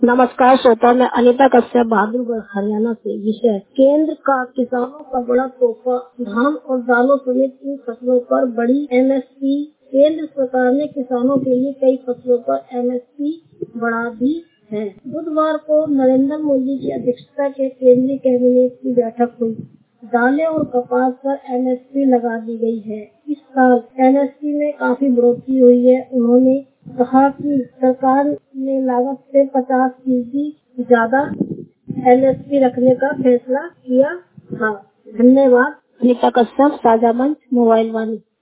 नमस्कार श्रोता, मैं अनीता कश्यप बहादुरगढ़ हरियाणा से। विषय केंद्र का किसानों का बड़ा तोहफा, धान और दालों समेत इन फसलों पर बड़ी एमएसपी। केंद्र सरकार ने किसानों के लिए कई फसलों पर एमएसपी बढ़ा दी है। बुधवार को नरेंद्र मोदी की अध्यक्षता के केंद्रीय कैबिनेट की बैठक हुई। दालें और कपास पर एमएसपी लगा दी गई है। इस साल एमएसपी में काफी बढ़ोतरी हुई है। उन्होंने कहा कि सरकार ने लागत से 50% ज्यादा एमएसपी रखने का फैसला किया था। धन्यवाद। अनीता कश्यप, साझा मंच, मोबाइल वाणी।